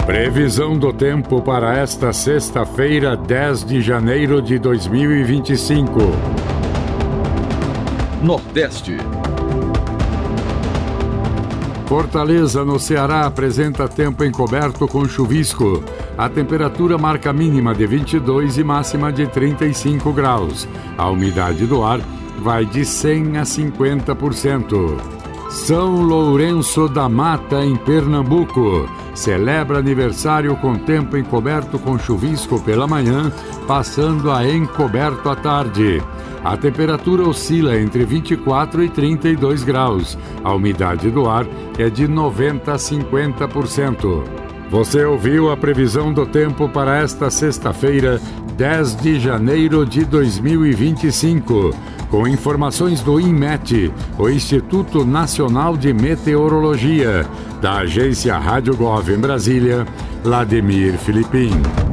Previsão do tempo para esta sexta-feira, 10 de janeiro de 2025. Nordeste. Fortaleza, no Ceará, apresenta tempo encoberto com chuvisco. A temperatura marca mínima de 22 e máxima de 35 graus. A umidade do ar vai de 100 a 50%. São Lourenço da Mata, em Pernambuco, celebra aniversário com tempo encoberto com chuvisco pela manhã, passando a encoberto à tarde. A temperatura oscila entre 24 e 32 graus. A umidade do ar é de 90 a 50%. Você ouviu a previsão do tempo para esta sexta-feira, 10 de janeiro de 2025. Com informações do INMET, o Instituto Nacional de Meteorologia, da agência Rádio Gov em Brasília, Vladimir Filipim.